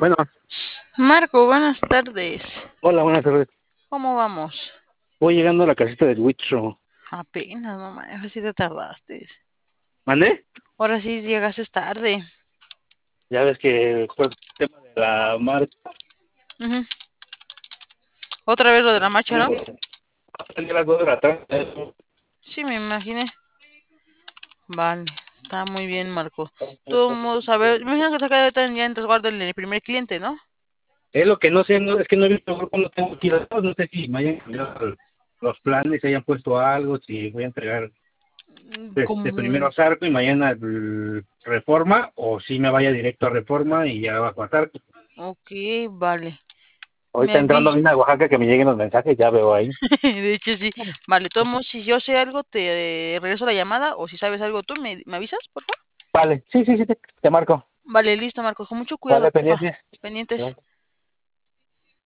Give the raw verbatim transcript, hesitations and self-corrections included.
Bueno, Marco, buenas tardes. hola, buenas tardes. ¿Cómo vamos? Voy llegando a la casita del Huicho. Apenas, mamá, ahora sí te tardaste. ¿Mande? Ahora sí llegaste tarde. Ya ves que fue el tema de la marcha. Ujú. Otra vez lo de la marcha, ¿no? Salí a las dos de la tarde. Sí, me imaginé. Vale, está muy bien, Marco. Todo modos, a ver, me imagino que te acaba de estar ya en resguardo el primer cliente, ¿no? Es lo que no sé, no, es que no he visto grupo, no tengo que ir a todos. No sé si me hayan cambiado los planes, si hayan puesto algo, si voy a entregar este Como... primero a Zarco y mañana el Reforma, o si me vaya directo a Reforma y ya bajo a Zarco. Ok, vale. Ahorita Me entrando vi. bien a Oaxaca que me lleguen los mensajes, ya veo ahí. De hecho, sí. Vale, tomo, si yo sé algo, te regreso la llamada o si sabes algo tú, ¿me, me avisas, por favor? Vale, sí, sí, sí, te, te marco. Vale, listo, Marco. Con mucho cuidado, Vale, porfa. pendientes. Pendientes.